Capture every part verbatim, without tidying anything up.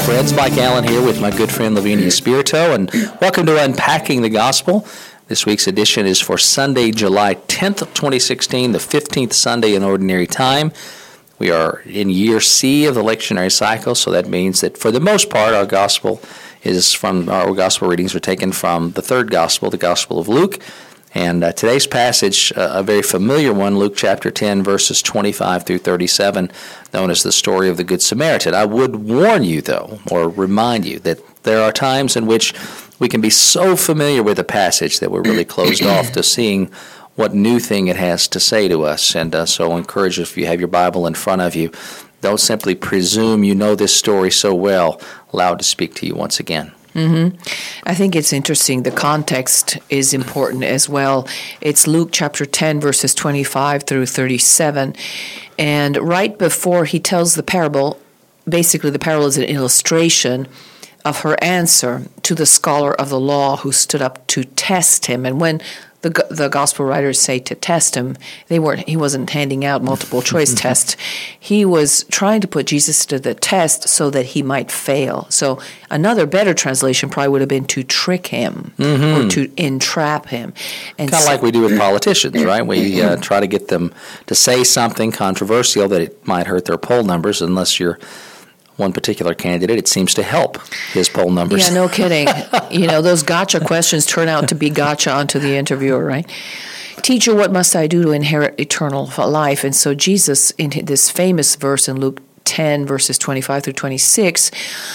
friends. Mike Allen here with my good friend Lavinia Spirito, and welcome to Unpacking the Gospel. This week's edition is for Sunday, July tenth, twenty sixteen, the fifteenth Sunday in Ordinary Time. We are in year C of the lectionary cycle, so that means that for the most part our gospel is from our gospel readings are taken from the third gospel, the Gospel of Luke. And uh, today's passage, uh, a very familiar one, Luke chapter ten, verses twenty-five through thirty-seven, known as the story of the Good Samaritan. I would warn you, though, or remind you, that there are times in which we can be so familiar with a passage that we're really closed off to seeing what new thing it has to say to us. And uh, so I encourage you, if you have your Bible in front of you, don't simply presume you know this story so well. Allow it to speak to you once again. Mm-hmm. I think it's interesting. The context is important as well. It's Luke chapter ten, verses twenty-five through thirty-seven. And right before he tells the parable, basically the parable is an illustration of her answer to the scholar of the law who stood up to test him. And when the the gospel writers say to test him, they weren't. He wasn't handing out multiple choice tests. He was trying to put Jesus to the test so that he might fail. So another better translation probably would have been to trick him mm-hmm. or to entrap him. And kind of so, like we do with politicians, right? We uh, try to get them to say something controversial that it might hurt their poll numbers, unless you're one particular candidate. It seems to help his poll numbers. Yeah, no kidding. You know, those gotcha questions turn out to be gotcha onto the interviewer, right? Teacher, what must I do to inherit eternal life? And so Jesus, in this famous verse in Luke ten, verses twenty-five through twenty-six,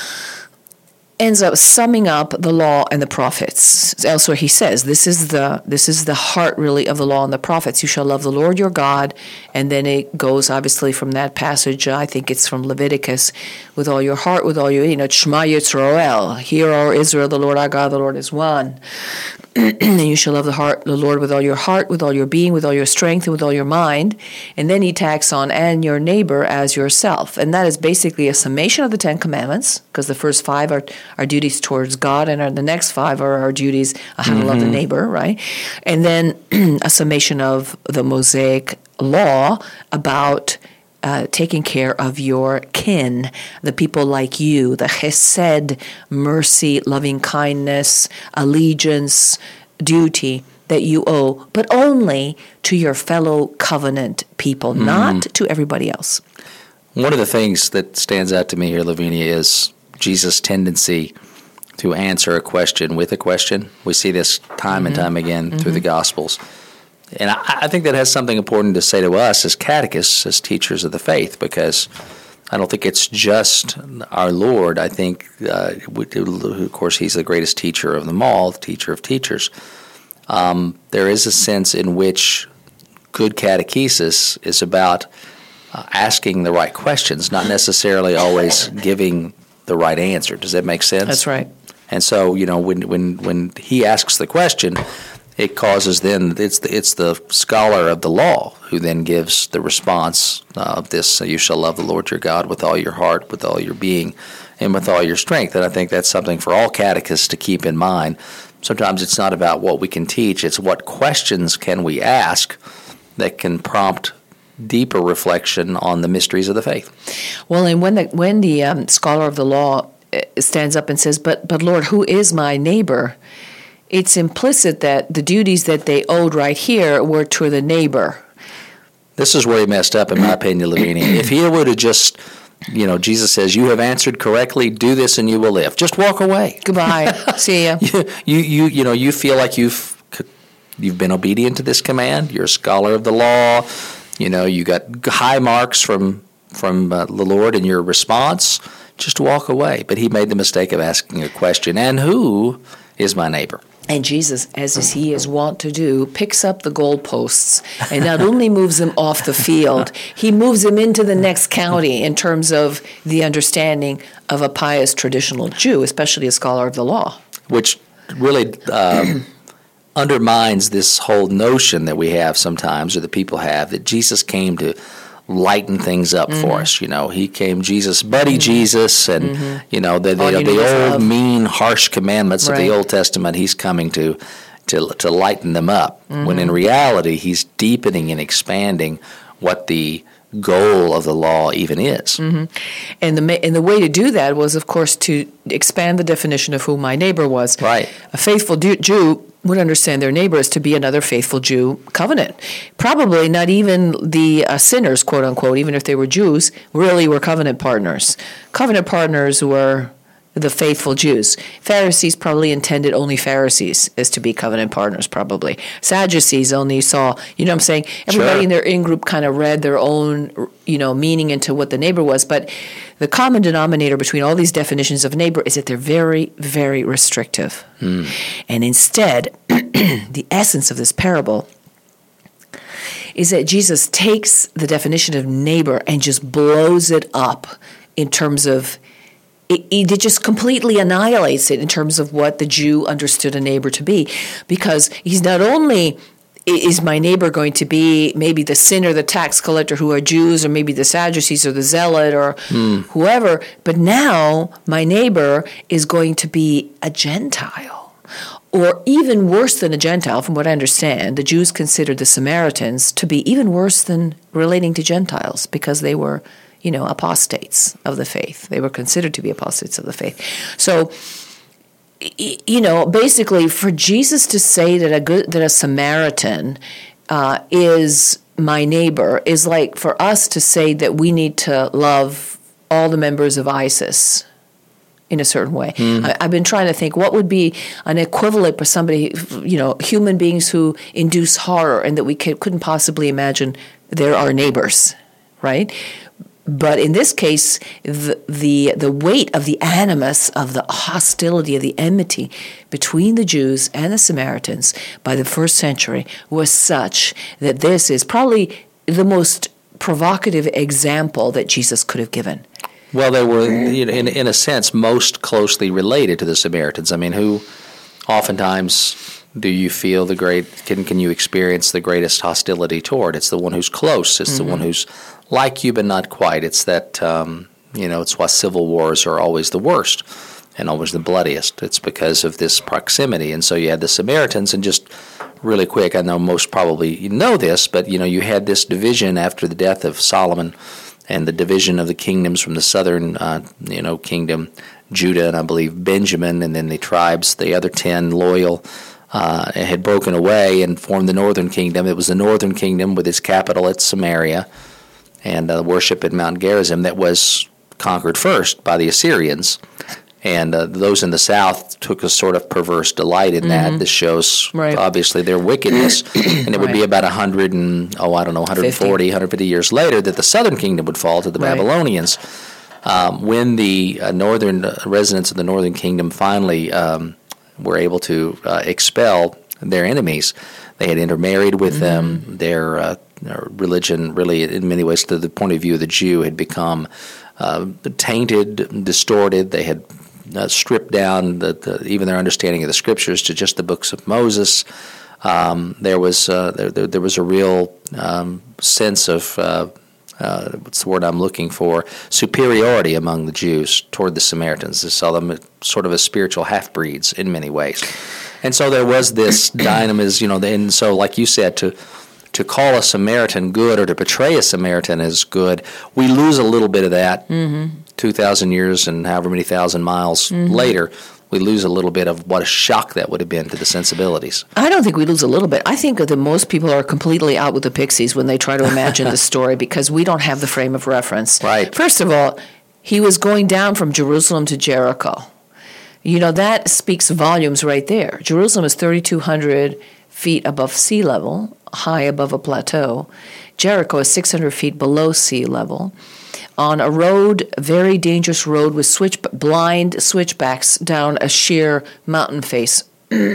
ends up summing up the law and the prophets. Elsewhere he says, this is the this is the heart really of the law and the prophets. You shall love the Lord your God. And then it goes obviously from that passage, I think it's from Leviticus, with all your heart, with all your, you know, Shema Yisrael. Hear, O Israel, the Lord our God, the Lord is one. And you shall love the heart, the Lord with all your heart, with all your being, with all your strength, and with all your mind. And then he tacks on, and your neighbor as yourself. And that is basically a summation of the Ten Commandments, because the first five are our duties towards God, and our, the next five are our duties on how mm-hmm. to love the neighbor, right? And then a summation of the Mosaic law about Uh, taking care of your kin, the people like you, the chesed, mercy, loving kindness, allegiance, duty that you owe, but only to your fellow covenant people, mm. not to everybody else. One of the things that stands out to me here, Lavinia, is Jesus' tendency to answer a question with a question. We see this time mm-hmm. and time again mm-hmm. through the Gospels. And I, I think that has something important to say to us as catechists, as teachers of the faith, because I don't think it's just our Lord. I think, uh, of course, He's the greatest teacher of them all, the teacher of teachers. Um, there is a sense in which good catechesis is about uh, asking the right questions, not necessarily always giving the right answer. Does that make sense? That's right. And so, you know, when when when He asks the question, it causes then, it's the, it's the scholar of the law who then gives the response of this, you shall love the Lord your God with all your heart, with all your being, and with all your strength. And I think that's something for all catechists to keep in mind. Sometimes it's not about what we can teach, it's what questions can we ask that can prompt deeper reflection on the mysteries of the faith. Well, and when the, when the um, scholar of the law stands up and says, but, but Lord, who is my neighbor? It's implicit that the duties that they owed right here were to the neighbor. This is where he messed up, in my opinion, Lavinia. If he would have just, you know, Jesus says, you have answered correctly, do this and you will live. Just walk away. Goodbye. See ya. you, you, you, you know, you feel like you've you've been obedient to this command. You're a scholar of the law. You know, you got high marks from, from uh, the Lord in your response. Just walk away. But he made the mistake of asking a question, and who is my neighbor? And Jesus, as he is wont to do, picks up the goalposts and not only moves them off the field, he moves them into the next county in terms of the understanding of a pious traditional Jew, especially a scholar of the law. Which really um, undermines this whole notion that we have sometimes, or that people have, that Jesus came to lighten things up mm-hmm. for us. You know, he came, Jesus, buddy mm-hmm. Jesus, and, mm-hmm. you know, the, the, the, the old, love. mean, harsh commandments right. of the Old Testament, he's coming to to, to lighten them up, mm-hmm. when in reality, he's deepening and expanding what the goal of the law even is. Mm-hmm. And the and the way to do that was, of course, to expand the definition of who my neighbor was. Right. A faithful Jew would understand their neighbor as to be another faithful Jew covenant. Probably not even the uh, sinners, quote unquote, even if they were Jews, really were covenant partners. Covenant partners were the faithful Jews. Pharisees probably intended only Pharisees as to be covenant partners, probably. Sadducees only saw, you know what I'm saying? Everybody Sure. in their in-group kind of read their own, you know, meaning into what the neighbor was. But the common denominator between all these definitions of neighbor is that they're very, very restrictive. Mm. And instead, the essence of this parable is that Jesus takes the definition of neighbor and just blows it up in terms of It, it just completely annihilates it in terms of what the Jew understood a neighbor to be, because he's not only is my neighbor going to be maybe the sinner, the tax collector who are Jews, or maybe the Sadducees or the zealot or mm. whoever, but now my neighbor is going to be a Gentile. Or even worse than a Gentile, from what I understand, the Jews considered the Samaritans to be even worse than relating to Gentiles because they were, you know, apostates of the faith. They were considered to be apostates of the faith. So, you know, basically, for Jesus to say that a good that a Samaritan uh, is my neighbor is like for us to say that we need to love all the members of ISIS in a certain way. Mm. I, I've been trying to think what would be an equivalent for somebody, you know, human beings who induce horror and that we could, couldn't possibly imagine they're our neighbors, right? But in this case, the, the the weight of the animus, of the hostility, of the enmity between the Jews and the Samaritans by the first century was such that this is probably the most provocative example that Jesus could have given. Well, they were, you know, in in a sense, most closely related to the Samaritans. I mean, who oftentimes do you feel the great, can can you experience the greatest hostility toward? It's the one who's close. It's mm-hmm. the one who's like you, but not quite. It's that, um, you know, it's why civil wars are always the worst and always the bloodiest. It's because of this proximity. And so you had the Samaritans, and just really quick, I know most probably you know this, but, you know, you had this division after the death of Solomon and the division of the kingdoms from the southern, uh, you know, kingdom, Judah, and I believe Benjamin, and then the tribes, the other ten loyal, uh, had broken away and formed the northern kingdom. It was the northern kingdom with its capital at Samaria, and uh, worship at Mount Gerizim that was conquered first by the Assyrians. And uh, those in the south took a sort of perverse delight in that. Mm-hmm. This shows, right. obviously, their wickedness. And it would right. be about one hundred and, oh, I don't know, one hundred forty, one hundred fifty years later that the southern kingdom would fall to the right. Babylonians. Um, when the uh, northern uh, residents of the northern kingdom finally um, were able to uh, expel their enemies, they had intermarried with mm-hmm. them. Their uh, religion, really, in many ways, to the point of view of the Jew, had become uh, tainted, distorted. They had uh, stripped down the, the, even their understanding of the Scriptures to just the books of Moses. Um, there was uh, there, there, there was a real um, sense of uh, uh, what's the word I'm looking for? superiority among the Jews toward the Samaritans. They saw them as sort of as spiritual half-breeds in many ways, and so there was this dynamism. You know, and so like you said, to to call a Samaritan good or to portray a Samaritan as good, we lose a little bit of that. Mm-hmm. two thousand years and however many thousand miles mm-hmm. later, we lose a little bit of what a shock that would have been to the sensibilities. I don't think we lose a little bit. I think that most people are completely out with the pixies when they try to imagine the story because we don't have the frame of reference. Right. First of all, he was going down from Jerusalem to Jericho. You know, that speaks volumes right there. Jerusalem is thirty-two hundred feet above sea level, high above a plateau. Jericho is six hundred feet below sea level, on a road, a very dangerous road with switch blind switchbacks down a sheer mountain face.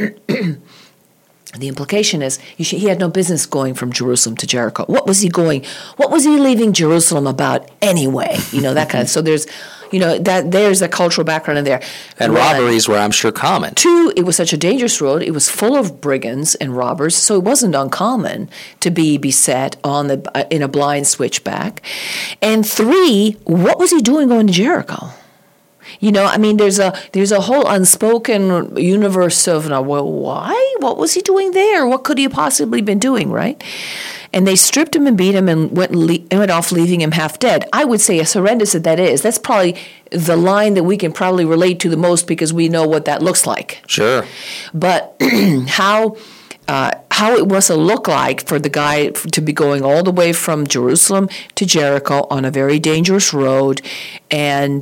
The implication is you should, he had no business going from Jerusalem to Jericho. What was he going? What was he leaving Jerusalem about anyway? You know, that kind of. So there's, you know, that there's a cultural background in there. And One, robberies were, I'm sure, common. Two, it was such a dangerous road. It was full of brigands and robbers, so it wasn't uncommon to be beset on the uh, in a blind switchback. And three, what was he doing going to Jericho? You know, I mean, there's a there's a whole unspoken universe of, well, why? What was he doing there? What could he have possibly been doing, right? And they stripped him and beat him and went le- went off, leaving him half dead. I would say, as horrendous as that is, that's probably the line that we can probably relate to the most because we know what that looks like. Sure. But how uh, how it must look like for the guy to be going all the way from Jerusalem to Jericho on a very dangerous road, and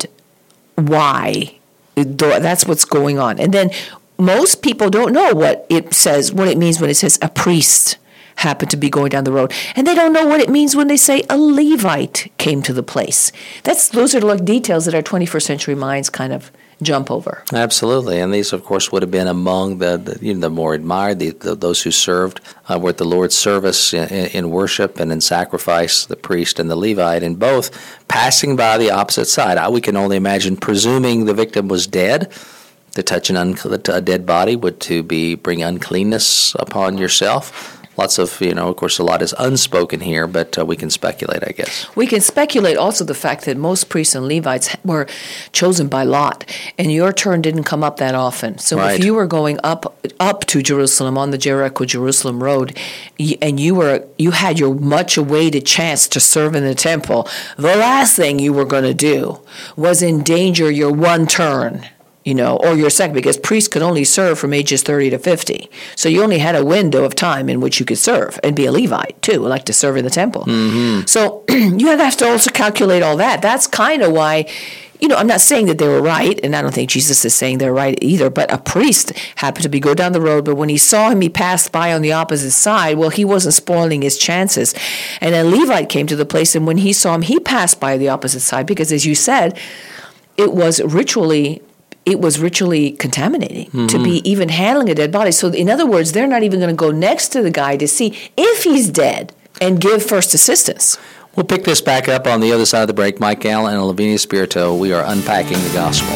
why? That's what's going on. And then most people don't know what it says, what it means when it says a priest happened to be going down the road. And they don't know what it means when they say a Levite came to the place. That's Those are like details that our twenty-first century minds kind of jump over. Absolutely. And these, of course, would have been among the, the, you know, the more admired, the, the, those who served uh, were at the Lord's service in, in worship and in sacrifice, the priest and the Levite, and both passing by the opposite side. I, we can only imagine, presuming the victim was dead, to touch an un, a dead body would to be bring uncleanness upon yourself. Lots of, you know, of course, a lot is unspoken here, but uh, we can speculate, I guess. We can speculate also the fact that most priests and Levites were chosen by lot, and your turn didn't come up that often. So right. if you were going up up to Jerusalem on the Jericho-Jerusalem road, and you were you had your much-awaited chance to serve in the temple, the last thing you were going to do was endanger your one turn. You know, or your second, because priests could only serve from ages thirty to fifty. So you only had a window of time in which you could serve and be a Levite, too, like to serve in the temple. Mm-hmm. So you have to also calculate all that. That's kind of why, you know, I'm not saying that they were right, and I don't think Jesus is saying they're right either, but a priest happened to be go down the road, but when he saw him, he passed by on the opposite side. Well, he wasn't spoiling his chances. And a Levite came to the place, and when he saw him, he passed by the opposite side, because as you said, it was ritually It was ritually contaminating mm-hmm. to be even handling a dead body. So in other words, they're not even going to go next to the guy to see if he's dead and give first assistance. We'll pick this back up on the other side of the break. Mike Allen and Lavinia Spirito, we are unpacking the gospel.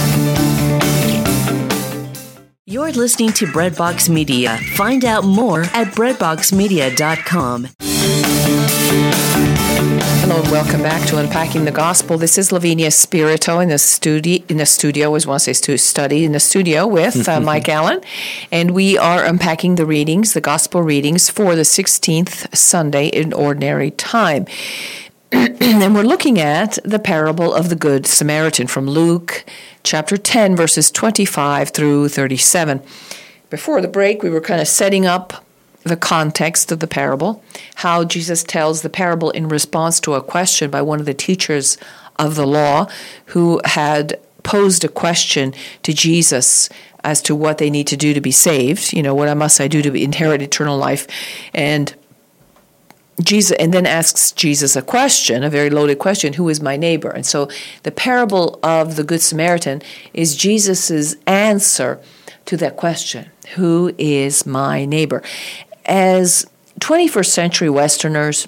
You're listening to Breadbox Media. Find out more at breadbox media dot com. Hello and welcome back to Unpacking the Gospel. This is Lavinia Spirito in the studio. In the studio, I always want to say stu- study in the studio with uh, Mike Allen, and we are unpacking the readings, the gospel readings for the sixteenth Sunday in Ordinary Time. And we're looking at the parable of the Good Samaritan from Luke chapter ten, verses twenty-five through thirty-seven. Before the break, we were kind of setting up the context of the parable, how Jesus tells the parable in response to a question by one of the teachers of the law who had posed a question to Jesus as to what they need to do to be saved. You know, what must I do to inherit eternal life? And Jesus, and then asks Jesus a question, a very loaded question, who is my neighbor? And so the parable of the Good Samaritan is Jesus's answer to that question, who is my neighbor? As twenty-first century Westerners,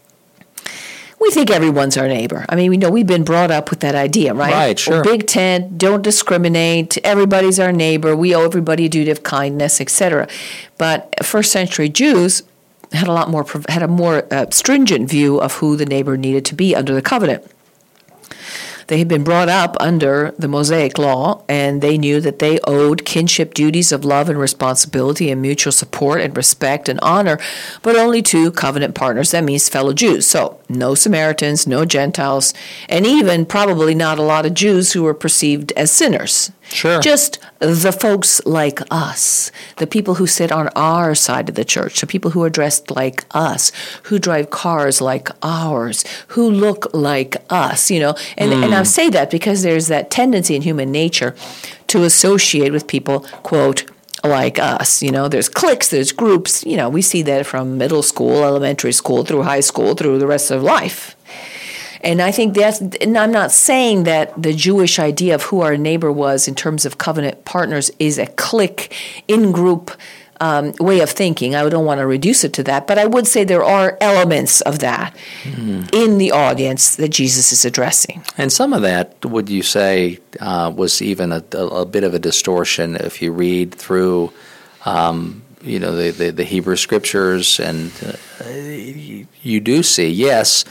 we think everyone's our neighbor. I mean, we know we've been brought up with that idea, right? Right, sure. Big tent, don't discriminate, everybody's our neighbor, we owe everybody a duty of kindness, et cetera. But first century Jews had a lot more, had a more uh, stringent view of who the neighbor needed to be under the covenant. They had been brought up under the Mosaic law, and they knew that they owed kinship duties of love and responsibility and mutual support and respect and honor, but only to covenant partners. That means fellow Jews. So no Samaritans, no Gentiles, and even probably not a lot of Jews who were perceived as sinners. Sure. Just the folks like us, the people who sit on our side of the church, the people who are dressed like us, who drive cars like ours, who look like us, you know. And, mm. and I say that because there's that tendency in human nature to associate with people, quote, like us. You know, there's cliques, there's groups. You know, we see that from middle school, elementary school, through high school, through the rest of life. And I think that's, and I'm not saying that the Jewish idea of who our neighbor was in terms of covenant partners is a clique, in-group um, way of thinking. I don't want to reduce it to that, but I would say there are elements of that mm. in the audience that Jesus is addressing. And some of that, would you say, uh, was even a, a, a bit of a distortion if you read through um, you know, the, the, the Hebrew Scriptures, and uh, you do see, yes,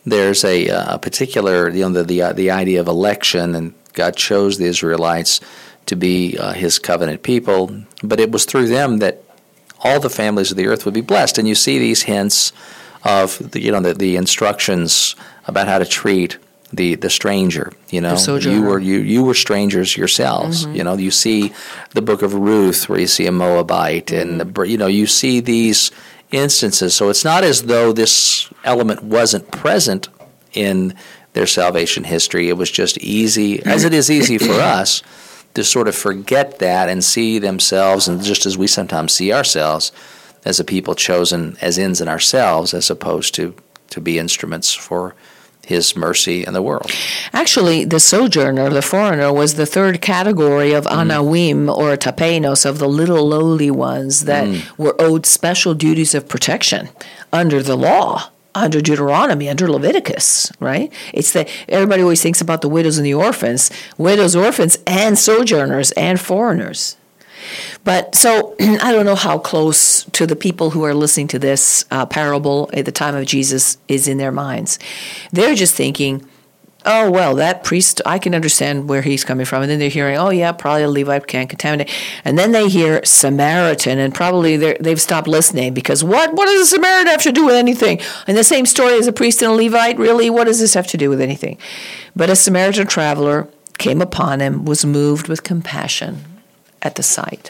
there's a, a particular, you know, the, the the idea of election, and God chose the Israelites to be uh, His covenant people, but it was through them that all the families of the earth would be blessed. And you see these hints of the, you know the, the instructions about how to treat the the stranger. You know, you were you you were strangers yourselves. Mm-hmm. You know, you see the book of Ruth where you see a Moabite, mm-hmm. and the, you know you see these instances. So it's not as though this element wasn't present in their salvation history. It was just easy, as it is easy for us, to sort of forget that and see themselves, and just as we sometimes see ourselves, as a people chosen as ends in ourselves, as opposed to, to be instruments for His mercy in the world. Actually, the sojourner, the foreigner, was the third category of anawim, mm. or tapenos, of the little lowly ones that mm. were owed special duties of protection under the law, under Deuteronomy, under Leviticus, right? It's that everybody always thinks about the widows and the orphans, widows, orphans, and sojourners and foreigners. But so I don't know how close to the people who are listening to this uh, parable at the time of Jesus is in their minds. They're just thinking, oh, well, that priest, I can understand where he's coming from. And then they're hearing, oh, yeah, probably a Levite can't contaminate. And then they hear Samaritan, and probably they've stopped listening because what? What does a Samaritan have to do with anything? And the same story as a priest and a Levite, really? What does this have to do with anything? But a Samaritan traveler came upon him, was moved with compassion at the sight.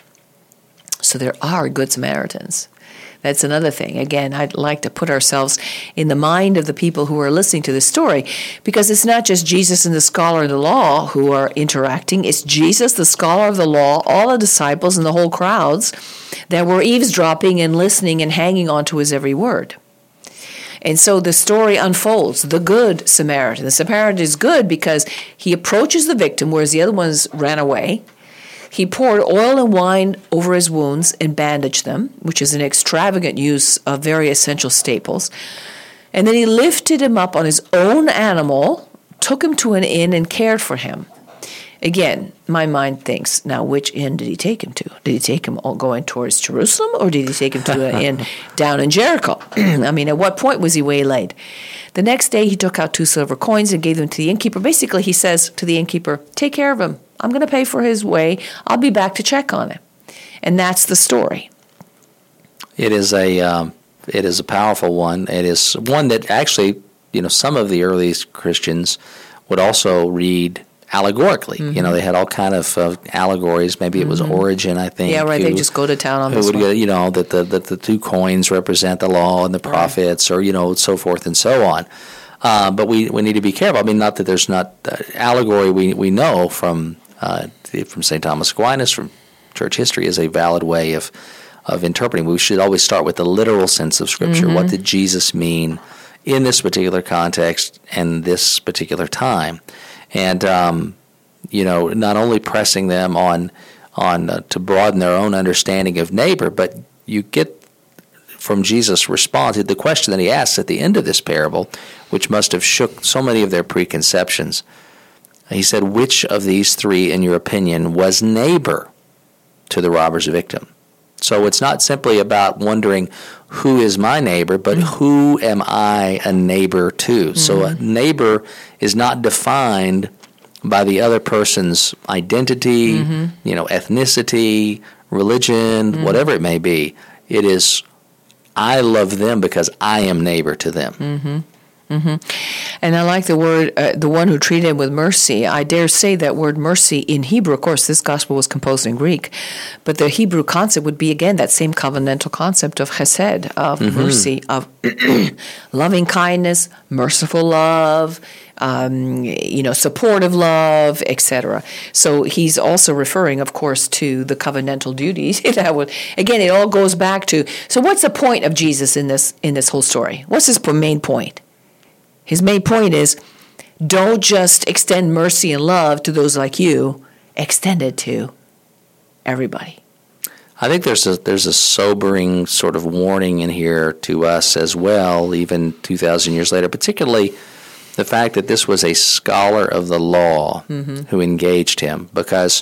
So there are good Samaritans. That's another thing. Again, I'd like to put ourselves in the mind of the people who are listening to this story, because it's not just Jesus and the scholar of the law who are interacting. It's Jesus, the scholar of the law, all the disciples, and the whole crowds that were eavesdropping and listening and hanging on to His every word. And so the story unfolds. The good Samaritan. The Samaritan is good because he approaches the victim, whereas the other ones ran away. He poured oil and wine over his wounds and bandaged them, which is an extravagant use of very essential staples. And then he lifted him up on his own animal, took him to an inn, and cared for him. Again, my mind thinks, now which inn did he take him to? Did he take him all going towards Jerusalem, or did he take him to an inn down in Jericho? I mean, at what point was he waylaid? The next day he took out two silver coins and gave them to the innkeeper. Basically, he says to the innkeeper, take care of him. I'm going to pay for his way. I'll be back to check on him. And that's the story. It is a um, it is a powerful one. It is one that actually, you know, some of the earliest Christians would also read allegorically. Mm-hmm. You know, they had all kind of uh, allegories. Maybe it was mm-hmm. Origen, I think. Yeah, right. Who, they just go to town on who this would, one. You know, that the, that the two coins represent the law and the prophets, right. or, you know, so forth and so on. Uh, but we, we need to be careful. I mean, not that there's not uh, allegory we we know from uh, from Saint Thomas Aquinas, from church history, is a valid way of of interpreting. We should always start with the literal sense of Scripture. Mm-hmm. What did Jesus mean in this particular context and this particular time? And um, you know, not only pressing them on on uh, to broaden their own understanding of neighbor, but you get from Jesus' response, the question that he asks at the end of this parable, which must have shook so many of their preconceptions. He said, which of these three, in your opinion, was neighbor to the robber's victim? So it's not simply about wondering who is my neighbor, but mm-hmm. who am I a neighbor to? Mm-hmm. So a neighbor is not defined by the other person's identity, mm-hmm. you know, ethnicity, religion, mm-hmm. whatever it may be. It is, I love them because I am neighbor to them. Mm-hmm. Mm-hmm. And I like the word, uh, the one who treated him with mercy. I dare say that word mercy in Hebrew, of course, this gospel was composed in Greek, but the Hebrew concept would be, again, that same covenantal concept of chesed, of mm-hmm. mercy, of loving kindness, merciful love, um, you know, supportive love, et cetera. So he's also referring, of course, to the covenantal duties. That would, again, it all goes back to, so what's the point of Jesus in this in this whole story? What's his main point? His main point is, don't just extend mercy and love to those like you, extend it to everybody. I think there's a there's a sobering sort of warning in here to us as well, even two thousand years later, particularly the fact that this was a scholar of the law mm-hmm. who engaged him. Because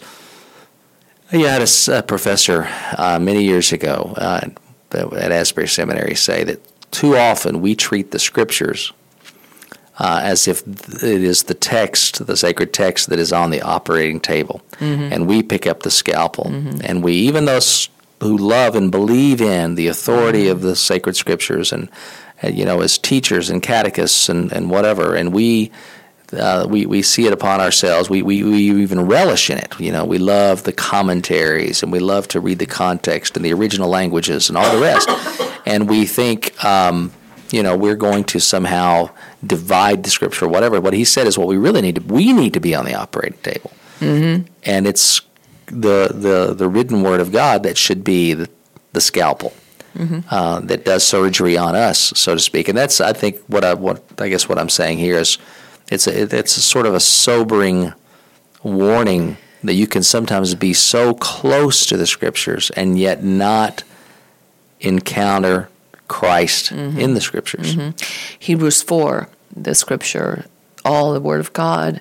you had a, a professor uh, many years ago uh, at Asbury Seminary say that too often we treat the Scriptures uh, as if it is the text, the sacred text, that is on the operating table, mm-hmm. and we pick up the scalpel, mm-hmm. and we, even those who love and believe in the authority of the sacred scriptures, and uh, you know, as teachers and catechists and, and whatever, and we. Uh, we we see it upon ourselves. We, we we even relish in it. You know, we love the commentaries, and we love to read the context and the original languages and all the rest. And we think, um, you know, we're going to somehow divide the scripture or whatever. What he said is what we really need to. We need to be on the operating table, mm-hmm. and it's the the the written word of God that should be the, the scalpel. Mm-hmm. Uh, that does surgery on us, so to speak. And that's, I think, what I what I guess what I'm saying here is. It's a, it's a sort of a sobering warning that you can sometimes be so close to the Scriptures and yet not encounter Christ mm-hmm. in the Scriptures. Mm-hmm. Hebrews four, the Scripture, all the Word of God,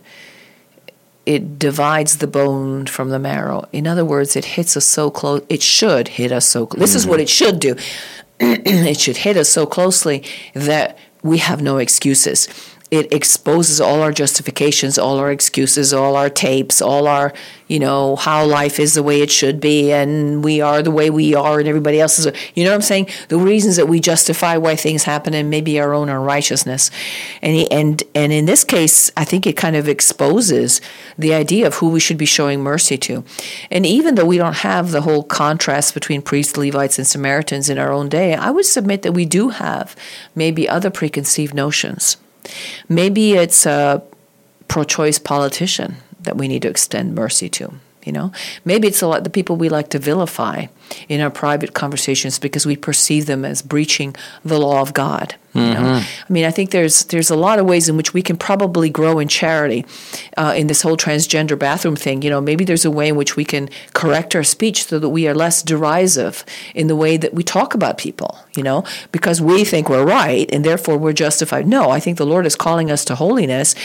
it divides the bone from the marrow. In other words, it hits us so close. It should hit us so close. This mm-hmm. is what it should do. It should hit us so closely that we have no excuses. It exposes all our justifications, all our excuses, all our tapes, all our, you know, how life is the way it should be, and we are the way we are, and everybody else is. You know what I'm saying? The reasons that we justify why things happen, and maybe our own unrighteousness. And he, and and in this case, I think it kind of exposes the idea of who we should be showing mercy to. And even though we don't have the whole contrast between priests, Levites, and Samaritans in our own day, I would submit that we do have maybe other preconceived notions. Maybe it's a pro-choice politician that we need to extend mercy to, you know. Maybe it's a lot the people we like to vilify in our private conversations because we perceive them as breaching the law of God. You know? Mm-hmm. I mean, I think there's there's a lot of ways in which we can probably grow in charity uh, in this whole transgender bathroom thing. You know, maybe there's a way in which we can correct our speech so that we are less derisive in the way that we talk about people, you know, because we think we're right and therefore we're justified. No, I think the Lord is calling us to holiness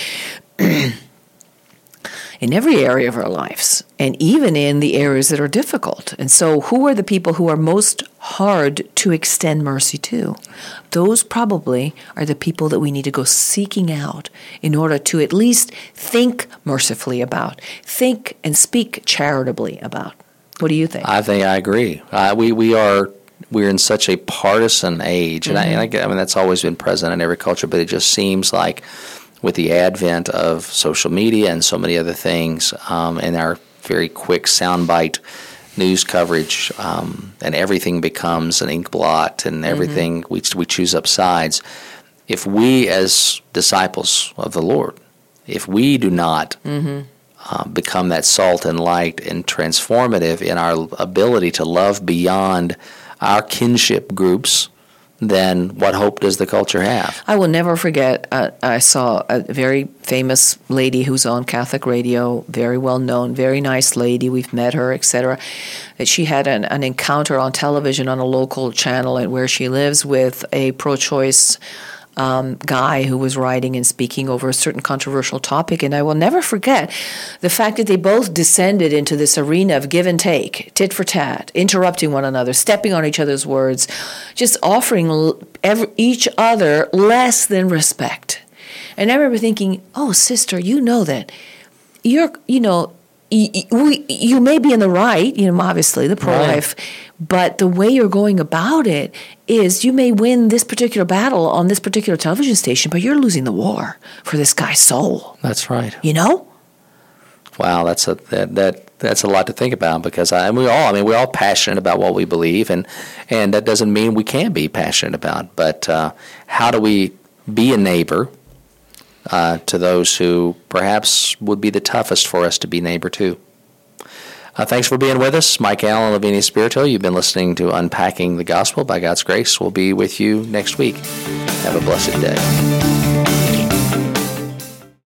in every area of our lives, and even in the areas that are difficult. And so who are the people who are most hard to extend mercy to? Those probably are the people that we need to go seeking out in order to at least think mercifully about, think and speak charitably about. What do you think? I think I agree. Uh, we, we are... We're in such a partisan age, and, mm-hmm. I, and I, I mean that's always been present in every culture, but it just seems like with the advent of social media and so many other things, um, and our very quick soundbite news coverage, um, and everything becomes an ink blot, and everything mm-hmm. we we choose up sides. If we, as disciples of the Lord, if we do not mm-hmm. uh, become that salt and light and transformative in our ability to love beyond our kinship groups, then what hope does the culture have? I will never forget, uh, I saw a very famous lady who's on Catholic radio, very well known, very nice lady, we've met her, et cetera. She had an, an encounter on television on a local channel and where she lives with a pro-choice Um, guy who was writing and speaking over a certain controversial topic. And I will never forget the fact that they both descended into this arena of give and take, tit for tat, interrupting one another, stepping on each other's words, just offering every, each other less than respect. And I remember thinking, oh, sister, you know that you're, you know, you, you may be in the right, you know, obviously, the pro-life, right. But the way you're going about it is you may win this particular battle on this particular television station, but you're losing the war for this guy's soul. That's right. You know? Wow, that's a that, that that's a lot to think about because I and we all I mean we're all passionate about what we believe, and and that doesn't mean we can't be passionate about. But uh, how do we be a neighbor uh, to those who perhaps would be the toughest for us to be neighbor to? Uh, thanks for being with us. Mike Allen, Lavinia Spirito. You've been listening to Unpacking the Gospel. By God's grace, we'll be with you next week. Have a blessed day.